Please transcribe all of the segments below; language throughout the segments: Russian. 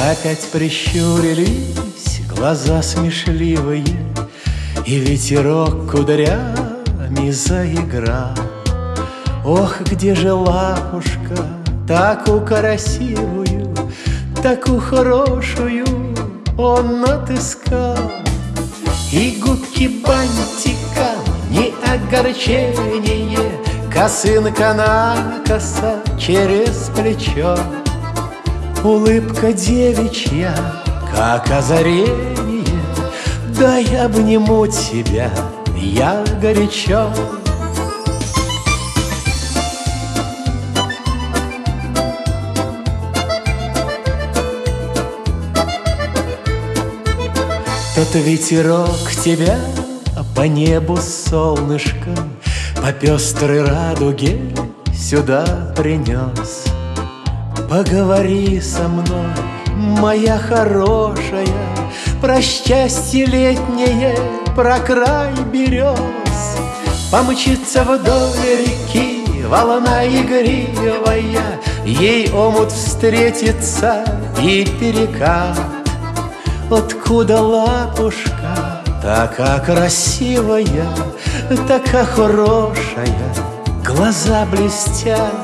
Опять прищурились глаза смешливые, и ветерок кудрями заиграл. Ох, где же лапушка, такую красивую, такую хорошую он отыскал. И губки бантиком не огорчение, косынка накоса через плечо. Улыбка девичья, как озарение, дай обниму тебя, я горячо. Тот ветерок тебя по небу солнышком, по пестрой радуге сюда принес. Поговори со мной, моя хорошая, про счастье летнее, про край берез. Помчится вдоль реки волна игривая, ей омут встретится и перекат. Откуда лапушка, такая красивая, такая хорошая, глаза блестят.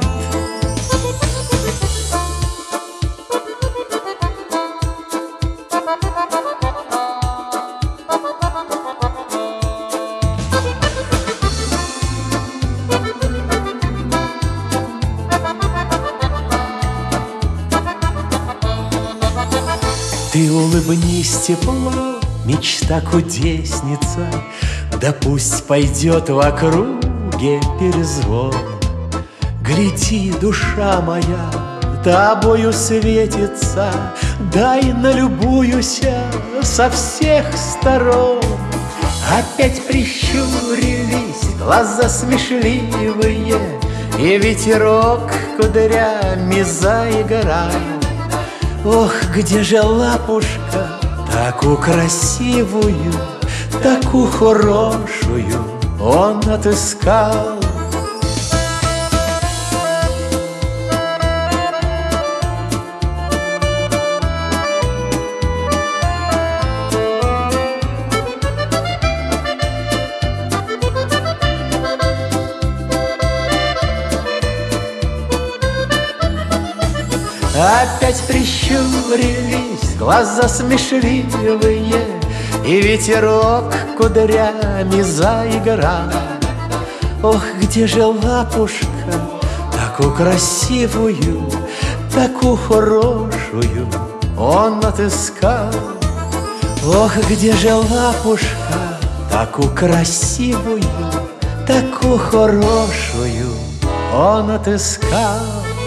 Ты улыбнись тепло, мечта кудесница, да пусть пойдет в округе перезвон. Гляди, душа моя, тобою светится, дай налюбуюся со всех сторон. Опять прищурились глаза смешливые, и ветерок кудрями заиграл. Ох, где же лапушка, такую красивую, такую хорошую он отыскал. Опять прищурились глаза смешливые, и ветерок кудрями заиграл. Ох, где же лапушка, такую красивую, такую хорошую он отыскал. Ох, где же лапушка, такую красивую, такую хорошую он отыскал.